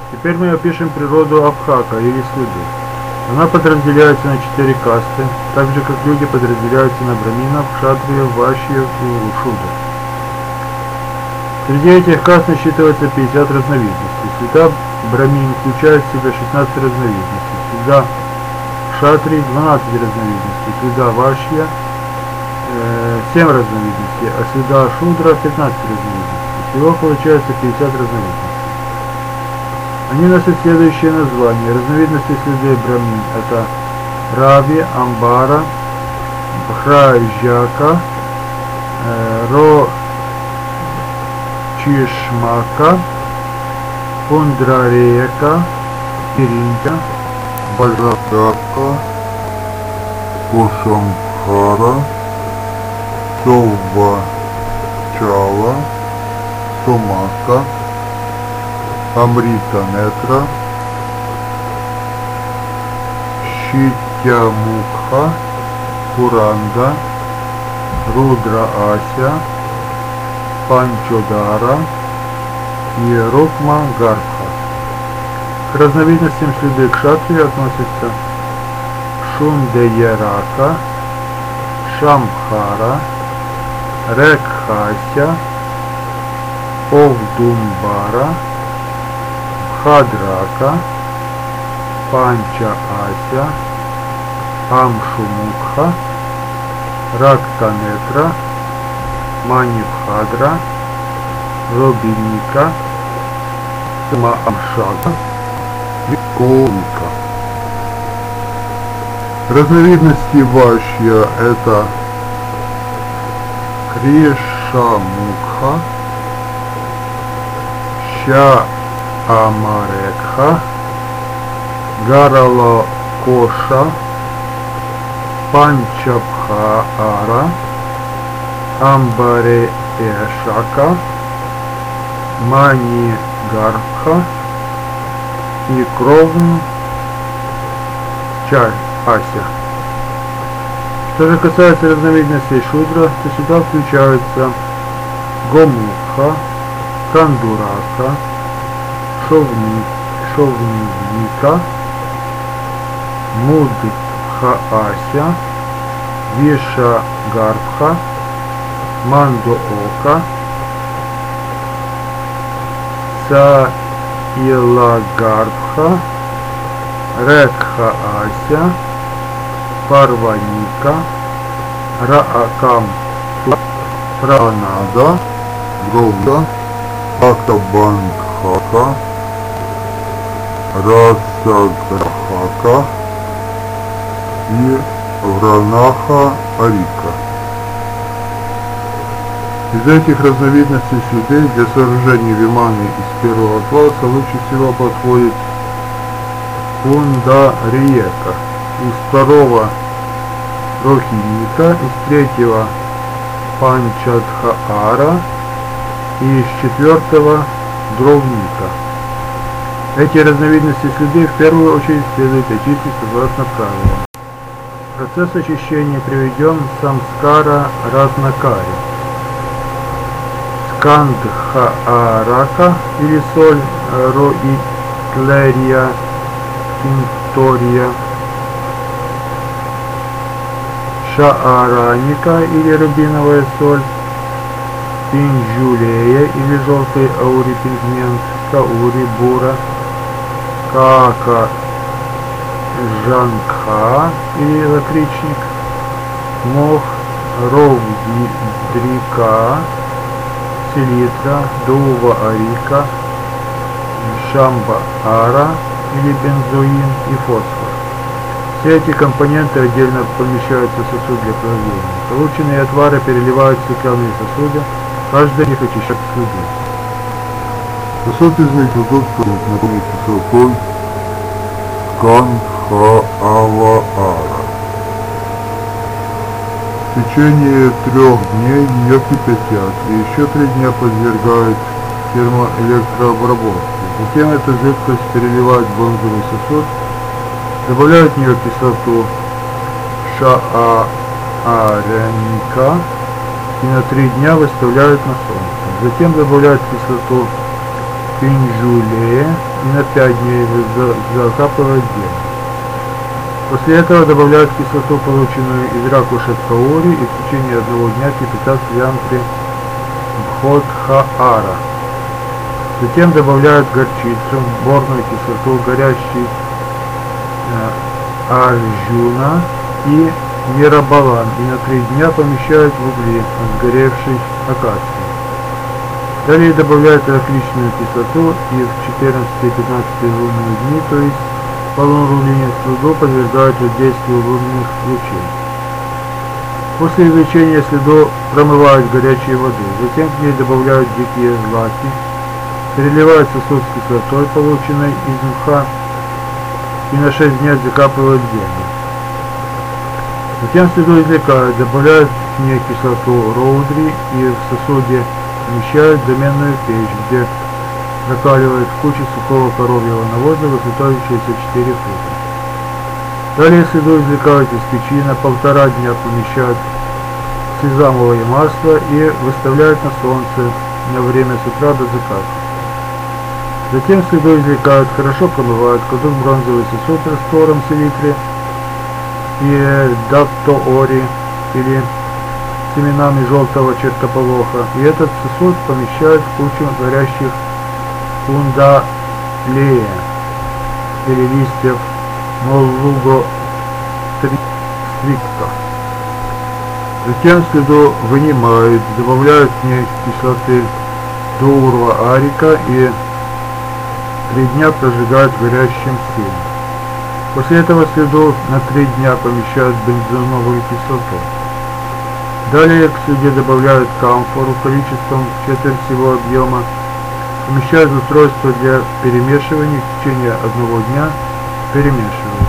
Теперь мы опишем природу Абхака или слуги. Она подразделяется на 4 касты, так же как люди подразделяются на браминов, кшатриев, вайшьев и шудр. Среди этих каст насчитывается 50 разновидностей. Среда брамин включает в себя 16 разновидностей. Среда кшатрий 12 разновидностей. Среда вайшья 7 разновидностей, а среда шудра 15 разновидностей. Всего получается 50 разновидностей. Они носят следующие названия. Разновидности среды брамин — это Рави, Амбара, Бхраджака, Чишмака, Пундрарека, Киринча, Баджака, Кушамхара, Совачала, Сумака, Амрита Нетра, Шитямукха, Куранда, Рудра Ася, Панчодара и Рукма Гарха. К разновидностям среды кшатрии относятся Шундеярака, Шамхара, Рекхася, Овдумбара, Бхадрака, Панча Ася, Амшумукха, Рактанетра, Манибхадра, Робиника, Самаамшага и Колника. Разновидности вайшья — это Кришамукха, Шаамарекха, Гаралакоша, Панчабхаара, Амбареешака, Манигарха и Кровн Ася. Что же касается разновидностей шудра, то сюда включаются Гомукха, Кандурака, Шовника, Мудхаася, Вишагарбха, Мандоока, Саилагарбха, Рекхаася, Парваника, Раакам, Пранада, Гровда, Актабангхака, Расаграхака и Вранаха Арика. Из этих разновидностей слюдей для сооружения виманы из первого класса лучше всего подходит Пундариека, из второго Рохиника, из третьего Панчадхаара и из четвертого Дровника. Эти разновидности слюды в первую очередь следует очистить согласно правилам. Процесс очищения приведен в самскара разнакари. Скандхаарака или соль Роитлерия Тинтория, Шаараника или рубиновая соль, Пинджулея или желтый аурипигмент, Каури бура, Каака Жанкха или лакричник, Мох Ровдрика, Селитра, Дува Арика, Шамба Ара или бензоин и фосфор. Все эти компоненты отдельно помещаются в сосуд для плавления. Полученные отвары переливают в стеклянные сосуды, каждый из них очищает слюду. Сосуд измельчен продукт наполнить кислотой Кандхааваара. В течение 3 дней ее кипятят и еще 3 дня подвергают термоэлектрообработке. Затем эту жидкость переливают в бронзовый сосуд, добавляют в нее кислоту шааряника и на 3 дня выставляют на солнце. Затем добавляют кислоту пинджулея и и на 5 дней закапывают землю. После этого добавляют кислоту, полученную из ракушек каури, и в течение 1 дня кипятят в янтре бходха-ара. Затем добавляют горчицу, борную кислоту, горящий арджуна и мирабалан, и на 3 дня помещают в угли сгоревшей акации. Далее добавляют рахличную кислоту и в 14-15 лунные дни, то есть полнолуние, следу подвергают воздействию лунных лучей. После извлечения следу промывают горячей водой, затем к ней добавляют дикие злаки, переливают сосуд с кислотой, полученной из мха, и на 6 дней закапывают в землю. Затем следу извлекают, добавляют к ней кислоту роудри и в сосуде помещают в доменную печь, где закаливают в куче сухого коровьего навоза высотой 64 фута. Далее следу извлекают из печи, на 1,5 дня помещают сезамовое масло и выставляют на солнце на время с утра до заката. Затем следу извлекают, хорошо промывают, кладут в бронзовый сосуд с раствором селитры и даттоори или семенами желтого чертополоха, и этот сосуд помещают в кучу горящих кундалея или листьев моллуго стрикто. Затем следу вынимают, добавляют в ней кислоты дуурва арика и 3 дня прожигают в горящем силе. После этого следу на 3 дня помещают бензоновую кислоту. Далее к следе добавляют камфору количеством четверть всего объема, помещают в устройство для перемешивания, в течение 1 дня перемешивают.